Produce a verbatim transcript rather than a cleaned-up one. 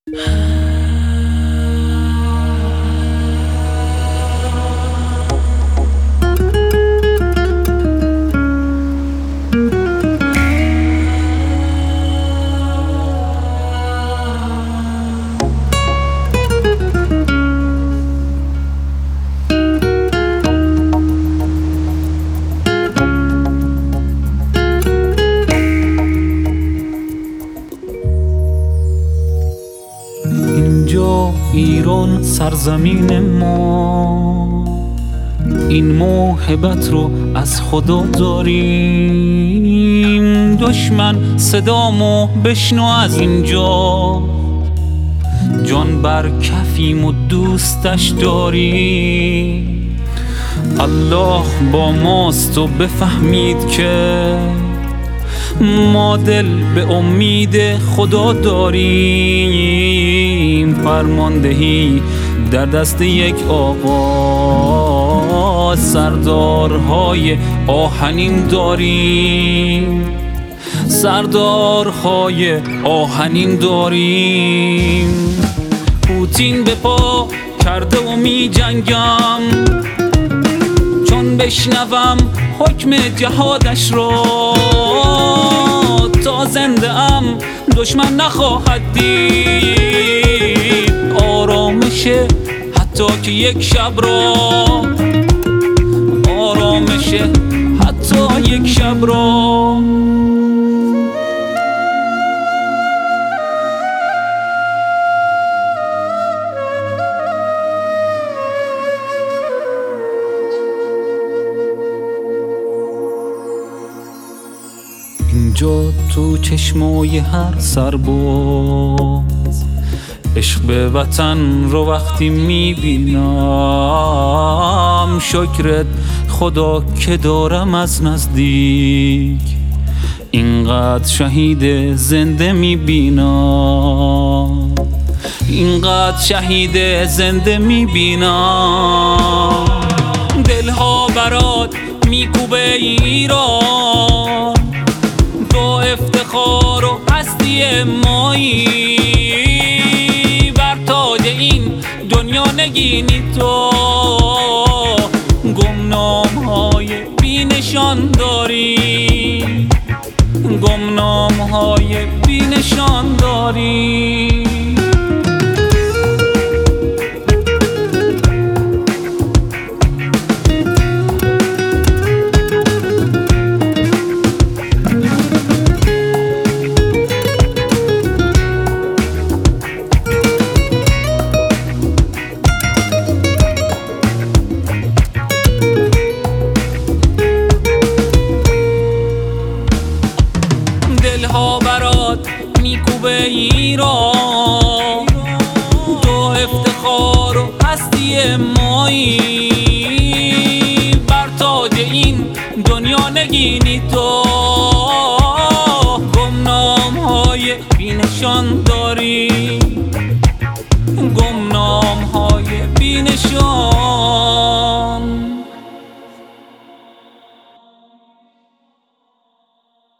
اینجا ایران سرزمین ما، این موهبت رو از خدا داریم. دشمن صدامو بشنو از اینجا، جان بر کفیم و دوستش داریم. الله با ماست و بفهمید که ما دل به امید خدا داریم. فرماندهی در دست یک آقا، سردارهای آهنین داریم. سردارهای آهنین داریم. پوتین به پا کرده و می جنگم، چون بشنوم حکم جهادش رو. تا زنده ام دشمن نخواهد دید آرامشه، حتی که یک شب را. آرامشه حتی یک شب را. اینجا تو چشمای هر سرباز، عشق به وطن رو وقتی میبینم، شکرت خدا که دارم از نزدیک. اینقدر شهید زنده میبینم، اینقدر شهید زنده میبینم. دلها برات میکوبه ایران، با افتخار و هستی مایی. بر تاج این دنیا نگینی تو، گمنام های بی نشان داری. گمنام های بی نشان داری. دلها برات میکوبه ایران، تو افتخار و هستی مایی. بر تاج این دنیا نگینی تو، گمنام های بی نشان داری. گمنام های بی نشان